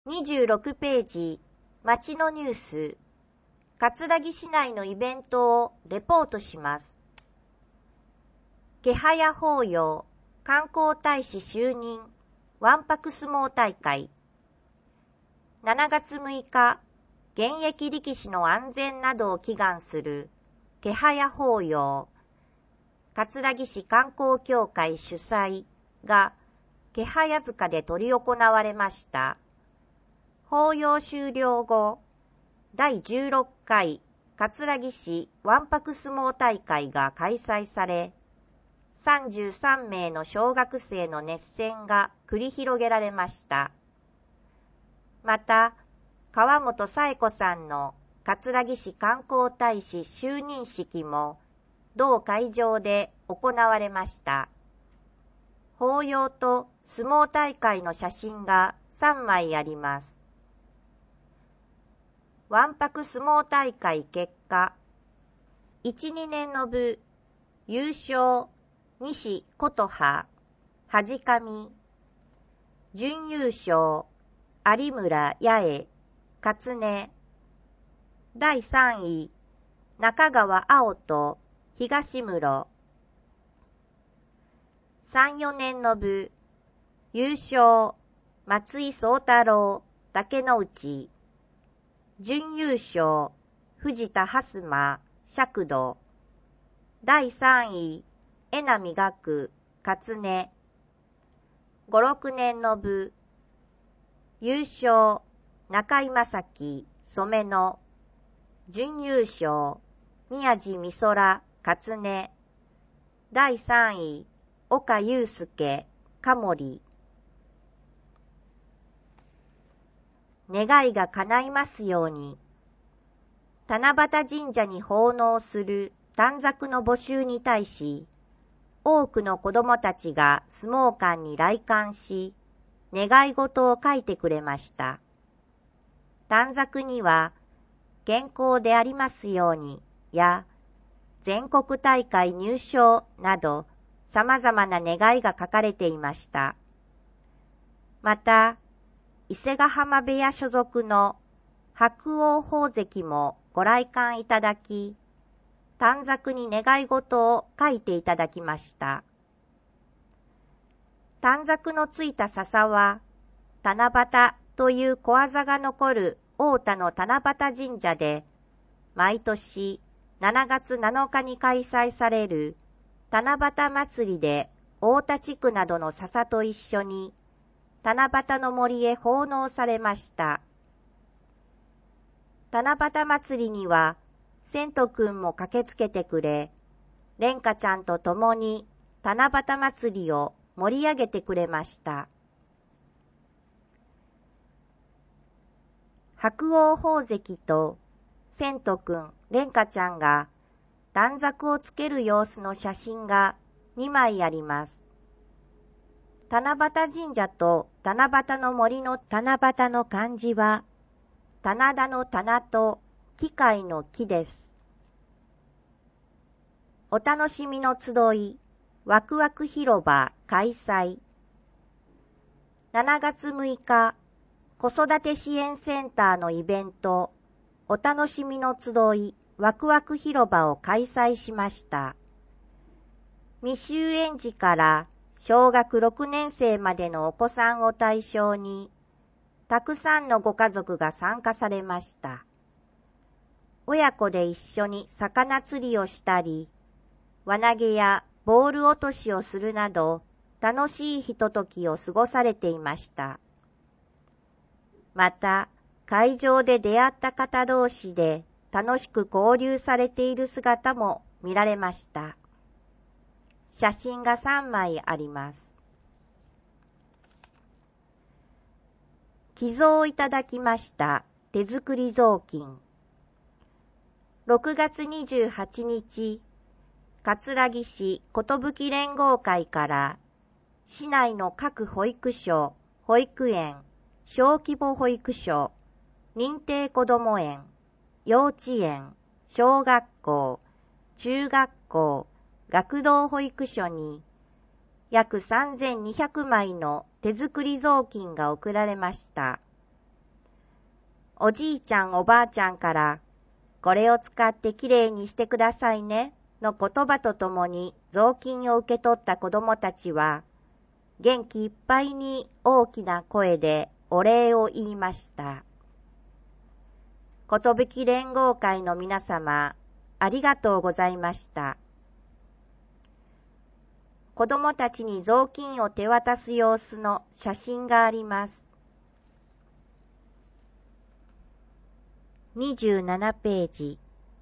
26ページ、町のニュース。葛城市内のイベントをレポートします。気早法要、観光大使就任、わんぱく相撲大会。7月6日、現役力士の安全などを祈願する気早法要、葛城市観光協会主催が気早塚で執り行われました。法要終了後、第16回葛城市わんぱく相撲大会が開催され、33名の小学生の熱戦が繰り広げられました。また、川本紗恵子さんの葛城市観光大使就任式も同会場で行われました。法要と相撲大会の写真が3枚あります。わんぱく相撲大会結果、1、2年の部、優勝、西琴葉、恥上、準優勝、有村八重、勝根、第3位、中川青と東室、3、4年の部、優勝、松井宗太郎、竹之内、準優勝、藤田蓮馬、釈土、第3位、江波学、勝根、5、6年の部、優勝、中井正樹、染野、準優勝、宮地美空、勝根、第3位、岡祐介、加森。願いが叶いますように。七夕神社に奉納する短冊の募集に対し、多くの子供たちが相撲館に来館し、願い事を書いてくれました。短冊には、健康でありますようにや、全国大会入賞など、様々な願いが書かれていました。また、伊勢ヶ浜部屋所属の白鸚宝関もご来館いただき、短冊に願い事を書いていただきました。短冊のついた笹は、七夕という小技が残る大田の七夕神社で、毎年7月7日に開催される七夕祭りで大田地区などの笹と一緒に、七夕の森へ奉納されました。七夕祭りには、千とくんも駆けつけてくれ、蓮華ちゃんと共に七夕祭りを盛り上げてくれました。白鸚宝関と千とくん、蓮華ちゃんが短冊をつける様子の写真が2枚あります。七夕神社と七夕の森の七夕の漢字は、棚田の棚と機械の木です。お楽しみの集い、ワクワク広場開催。7月6日、子育て支援センターのイベント、お楽しみの集い、ワクワク広場を開催しました。未就園児から小学6年生までのお子さんを対象に、たくさんのご家族が参加されました。親子で一緒に魚釣りをしたり、輪投げやボール落としをするなど、楽しいひとときを過ごされていました。また、会場で出会った方同士で楽しく交流されている姿も見られました。写真が3枚あります。寄贈いただきました手作り雑巾。6月28日、葛城市寿連合会から市内の各保育所、保育園、小規模保育所、認定こども園、幼稚園、小学校、中学校、学童保育所に約3200枚の手作り雑巾が贈られました。 おじいちゃんおばあちゃんから、これを使ってきれいにしてくださいね、の言葉とともに雑巾を受け取った子供たちは、元気いっぱいに大きな声でお礼を言いました。ことぶき連合会の皆様、ありがとうございました。子供たちに雑巾を手渡す様子の写真があります。27ページ。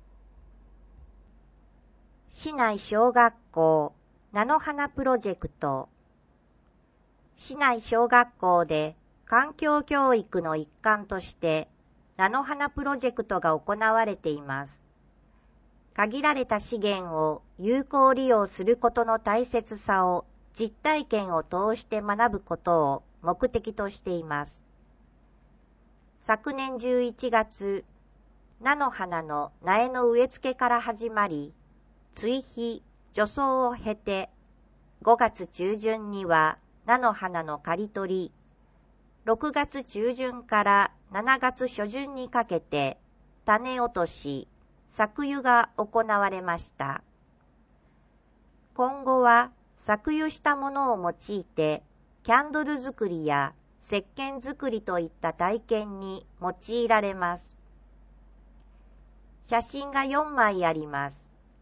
市内小学校菜の花プロジェクト。市内小学校で環境教育の一環として菜の花プロジェクトが行われています。限られた資源を有効利用することの大切さを実体験を通して学ぶことを目的としています。昨年11月、菜の花の苗の植え付けから始まり、追肥、除草を経て、5月中旬には菜の花の刈り取り、6月中旬から7月初旬にかけて種落とし、搾油が行われました。今後は搾油したものを用いて、キャンドル作りや石鹸作りといった体験に用いられます。写真が4枚あります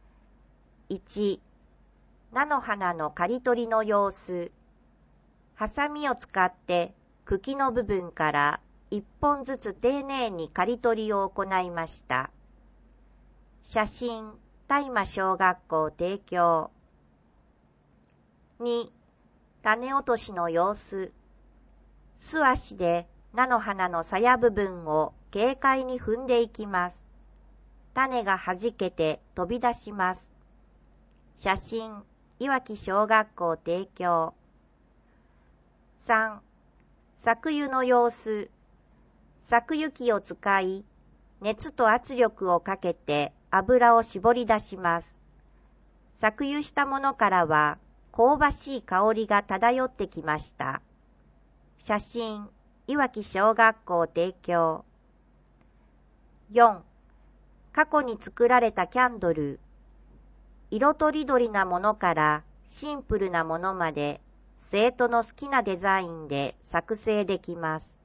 。1、菜の花の刈り取りの様子。ハサミを使って茎の部分から1本ずつ丁寧に刈り取りを行いました。写真、大間小学校提供。2、種落としの様子。素足で菜の花の鞘部分を軽快に踏んでいきます。種が弾けて飛び出します。写真、いわき小学校提供。3、搾油の様子。搾油機を使い、熱と圧力をかけて油を絞り出します。搾油したものからは香ばしい香りが漂ってきました。写真、いわき小学校提供。4、過去に作られたキャンドル。色とりどりなものからシンプルなものまで生徒の好きなデザインで作成できます。